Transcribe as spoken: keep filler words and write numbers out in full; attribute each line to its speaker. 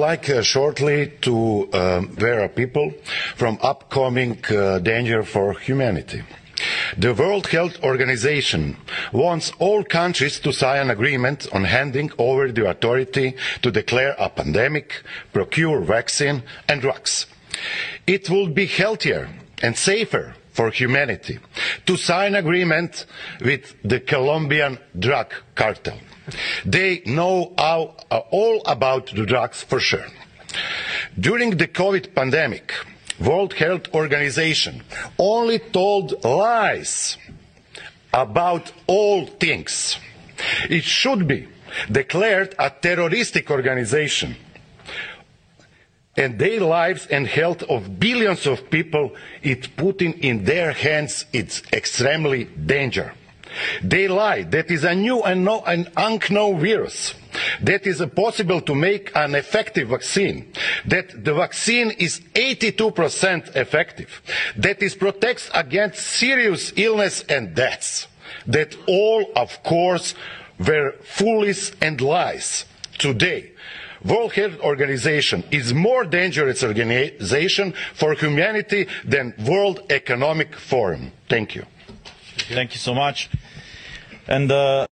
Speaker 1: like uh, shortly to um, warn people from upcoming uh, danger for humanity. The World Health Organization wants all countries to sign an agreement on handing over the authority to declare a pandemic, procure vaccine and drugs. It would be healthier and safer for humanity to sign an agreement with the Colombian drug cartel. They know how, uh, all about the drugs for sure. During the COVID pandemic, World Health Organization only told lies about all things. It should be declared a terroristic organization, and their lives and health of billions of people, it putting in their hands, it's extremely dangerous. They lie that is a new and no, an unknown virus, that is possible to make an effective vaccine, that the vaccine is eighty-two percent effective, that it protects against serious illness and deaths, that all, of course, were foolish and lies. Today, World Health Organization is more dangerous organization for humanity than World Economic Forum. Thank you.
Speaker 2: Thank you so much. And uh